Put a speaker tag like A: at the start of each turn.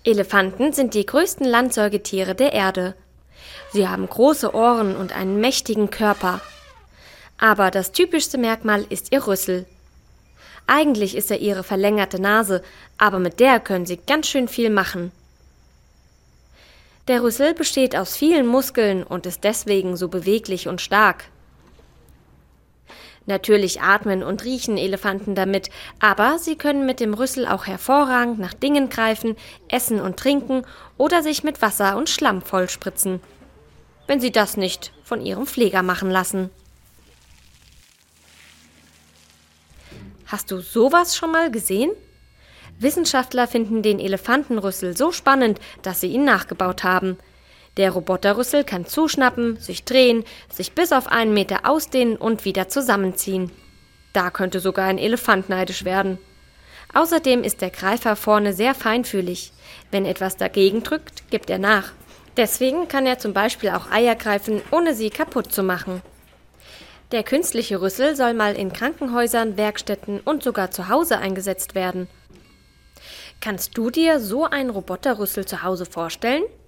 A: Elefanten sind die größten Landsäugetiere der Erde. Sie haben große Ohren und einen mächtigen Körper. Aber das typischste Merkmal ist ihr Rüssel. Eigentlich ist er ihre verlängerte Nase, aber mit der können sie ganz schön viel machen. Der Rüssel besteht aus vielen Muskeln und ist deswegen so beweglich und stark. Natürlich atmen und riechen Elefanten damit, aber sie können mit dem Rüssel auch hervorragend nach Dingen greifen, essen und trinken oder sich mit Wasser und Schlamm vollspritzen, wenn sie das nicht von ihrem Pfleger machen lassen. Hast du sowas schon mal gesehen? Wissenschaftler finden den Elefantenrüssel so spannend, dass sie ihn nachgebaut haben. Der Roboterrüssel kann zuschnappen, sich drehen, sich bis auf 1 Meter ausdehnen und wieder zusammenziehen. Da könnte sogar ein Elefant neidisch werden. Außerdem ist der Greifer vorne sehr feinfühlig. Wenn etwas dagegen drückt, gibt er nach. Deswegen kann er zum Beispiel auch Eier greifen, ohne sie kaputt zu machen. Der künstliche Rüssel soll mal in Krankenhäusern, Werkstätten und sogar zu Hause eingesetzt werden. Kannst du dir so einen Roboterrüssel zu Hause vorstellen?